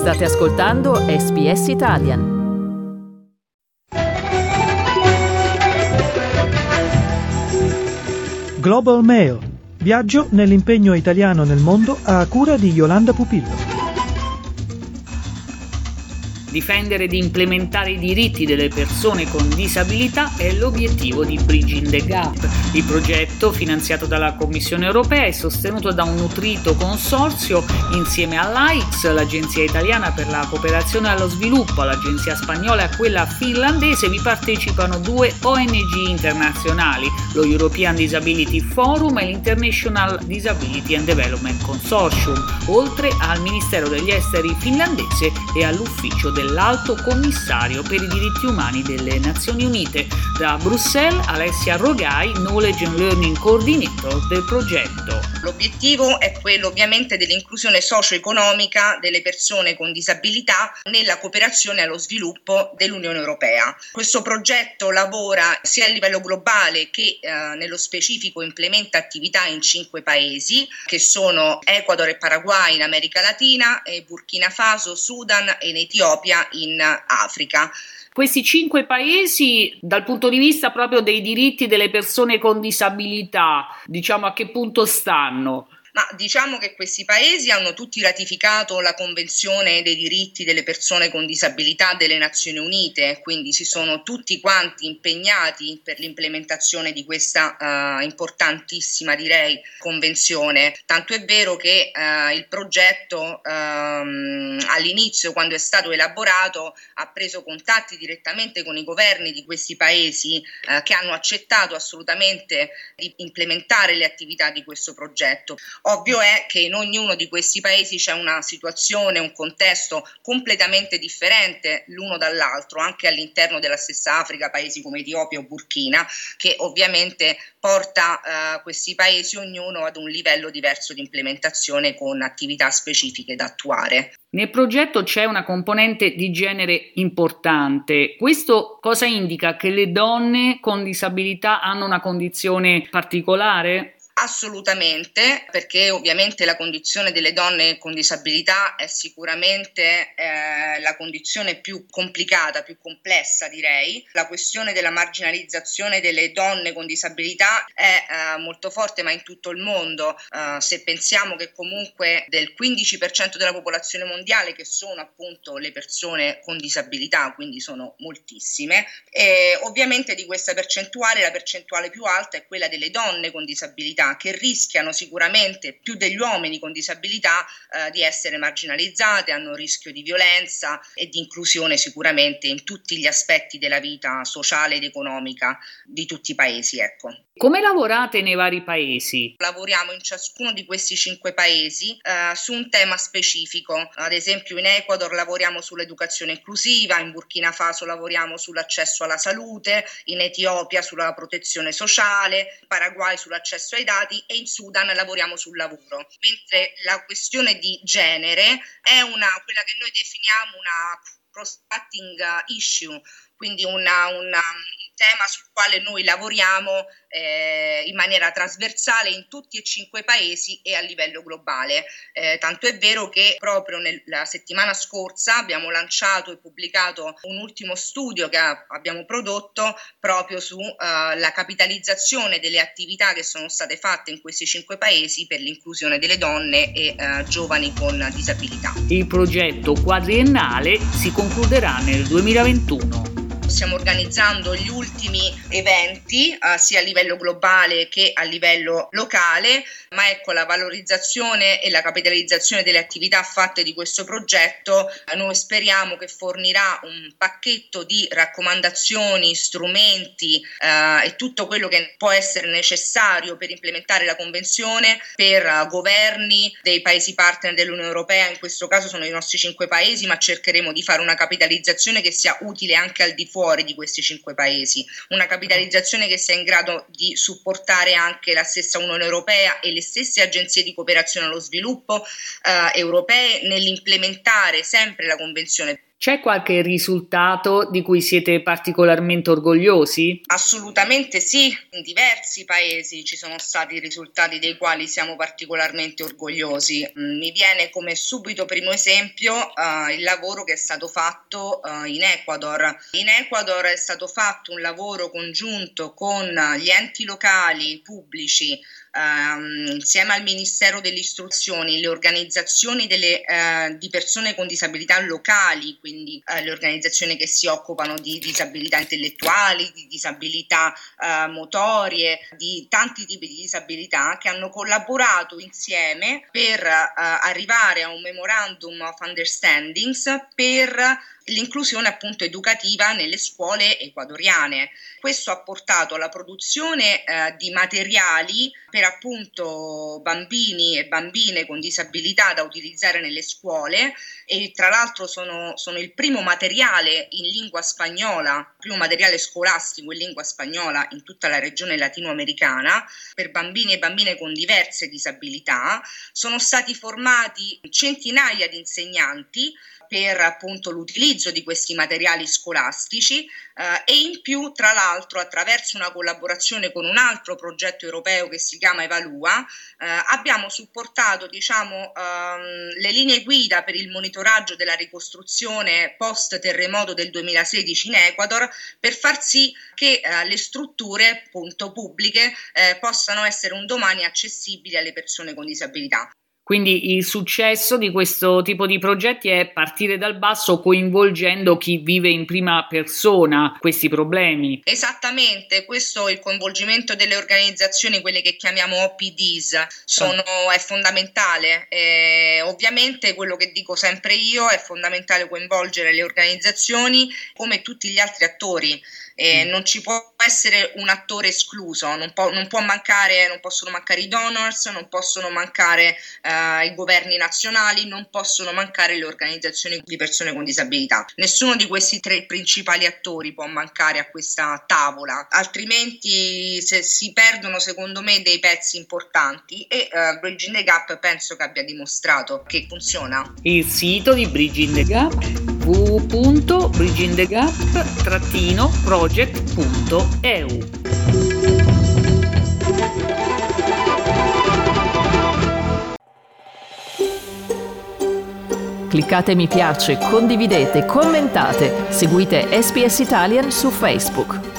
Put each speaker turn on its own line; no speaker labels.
State ascoltando SBS Italian.
Global Mail. Viaggio nell'impegno italiano nel mondo a cura di Yolanda Pupillo.
Difendere ed implementare i diritti delle persone con disabilità è l'obiettivo di Bridging the Gap. Il progetto, finanziato dalla Commissione europea, è sostenuto da un nutrito consorzio insieme all'AICS, l'Agenzia Italiana per la Cooperazione allo Sviluppo, all'Agenzia Spagnola e a quella finlandese. Vi partecipano 2 ONG internazionali, lo European Disability Forum e l'International Disability and Development Consortium, oltre al Ministero degli Esteri finlandese e all'Ufficio dell'Alto Commissario per i diritti umani delle Nazioni Unite. Da Bruxelles, Alessia Rogai, Knowledge and Learning Coordinator del progetto.
L'obiettivo è quello ovviamente dell'inclusione socio-economica delle persone con disabilità nella cooperazione allo sviluppo dell'Unione Europea. Questo progetto lavora sia a livello globale che nello specifico implementa attività in 5 paesi che sono Ecuador e Paraguay in America Latina, e Burkina Faso, Sudan e in Etiopia in Africa.
Questi 5 paesi, dal punto di vista proprio dei diritti delle persone con disabilità, diciamo a che punto stanno?
Ma diciamo che questi paesi hanno tutti ratificato la Convenzione dei diritti delle persone con disabilità delle Nazioni Unite, quindi si sono tutti quanti impegnati per l'implementazione di questa importantissima, direi, convenzione. Tanto è vero che il progetto all'inizio, quando è stato elaborato, ha preso contatti direttamente con i governi di questi paesi che hanno accettato assolutamente di implementare le attività di questo progetto. Ovvio è che in ognuno di questi paesi c'è una situazione, un contesto completamente differente l'uno dall'altro, anche all'interno della stessa Africa, paesi come Etiopia o Burkina, che ovviamente porta questi paesi ognuno ad un livello diverso di implementazione con attività specifiche da attuare.
Nel progetto c'è una componente di genere importante. Questo cosa indica? Che le donne con disabilità hanno una condizione particolare?
Assolutamente, perché ovviamente la condizione delle donne con disabilità è sicuramente la condizione più complicata, più complessa, direi. La questione della marginalizzazione delle donne con disabilità è molto forte, ma in tutto il mondo. Se pensiamo che comunque del 15% della popolazione mondiale che sono appunto le persone con disabilità, quindi sono moltissime, e ovviamente di questa percentuale la percentuale più alta è quella delle donne con disabilità, che rischiano sicuramente più degli uomini con disabilità di essere marginalizzate, hanno rischio di violenza e di inclusione sicuramente in tutti gli aspetti della vita sociale ed economica di tutti i paesi, ecco.
Come lavorate nei vari paesi?
Lavoriamo in ciascuno di questi 5 paesi su un tema specifico. Ad esempio in Ecuador lavoriamo sull'educazione inclusiva, in Burkina Faso lavoriamo sull'accesso alla salute, in Etiopia sulla protezione sociale, in Paraguay sull'accesso ai dati e in Sudan lavoriamo sul lavoro. Mentre la questione di genere è quella che noi definiamo una cross-cutting issue, quindi un tema sul quale noi lavoriamo in maniera trasversale in tutti e 5 paesi e a livello globale. Tanto è vero che proprio la settimana scorsa abbiamo lanciato e pubblicato un ultimo studio che abbiamo prodotto proprio sulla capitalizzazione delle attività che sono state fatte in questi 5 paesi per l'inclusione delle donne e giovani con disabilità.
Il progetto quadriennale si concluderà nel 2021.
Stiamo organizzando gli ultimi eventi sia a livello globale che a livello locale, ma ecco, la valorizzazione e la capitalizzazione delle attività fatte di questo progetto noi speriamo che fornirà un pacchetto di raccomandazioni, strumenti e tutto quello che può essere necessario per implementare la convenzione per governi dei paesi partner dell'Unione Europea. In questo caso sono i nostri 5 paesi, ma cercheremo di fare una capitalizzazione che sia utile anche al di fuori di questi 5 paesi, una capitalizzazione che sia in grado di supportare anche la stessa Unione Europea e le stesse agenzie di cooperazione allo sviluppo europee nell'implementare sempre la Convenzione.
C'è qualche risultato di cui siete particolarmente orgogliosi?
Assolutamente sì, in diversi paesi ci sono stati risultati dei quali siamo particolarmente orgogliosi. Mi viene come subito primo esempio il lavoro che è stato fatto in Ecuador. In Ecuador è stato fatto un lavoro congiunto con gli enti locali, pubblici, insieme al Ministero delle Istruzioni, le organizzazioni di persone con disabilità locali, quindi le organizzazioni che si occupano di disabilità intellettuali, di disabilità motorie, di tanti tipi di disabilità, che hanno collaborato insieme per arrivare a un Memorandum of Understandings per l'inclusione appunto educativa nelle scuole ecuadoriane. Questo ha portato alla produzione di materiali per appunto bambini e bambine con disabilità da utilizzare nelle scuole, e tra l'altro sono il primo materiale in lingua spagnola, primo materiale scolastico in lingua spagnola in tutta la regione latinoamericana per bambini e bambine con diverse disabilità. Sono stati formati centinaia di insegnanti per appunto l'utilizzo di questi materiali scolastici e in più, tra l'altro, attraverso una collaborazione con un altro progetto europeo che si chiama Evalua, abbiamo supportato le linee guida per il monitoraggio della ricostruzione post terremoto del 2016 in Ecuador, per far sì che le strutture appunto pubbliche possano essere un domani accessibili alle persone con disabilità.
Quindi il successo di questo tipo di progetti è partire dal basso, coinvolgendo chi vive in prima persona questi problemi.
Esattamente, questo il coinvolgimento delle organizzazioni, quelle che chiamiamo OPDs, è fondamentale. Ovviamente quello che dico sempre io, è fondamentale coinvolgere le organizzazioni come tutti gli altri attori. Non ci può essere un attore escluso, non possono mancare i donors, non possono mancare i governi nazionali, non possono mancare le organizzazioni di persone con disabilità. Nessuno di questi tre principali attori può mancare a questa tavola, altrimenti si perdono secondo me dei pezzi importanti, e Bridging the Gap penso che abbia dimostrato che funziona.
Il sito di Bridging the Gap: www.bridgingthegap-project.eu.
Cliccate mi piace, condividete, commentate, seguite SPS Italian su Facebook.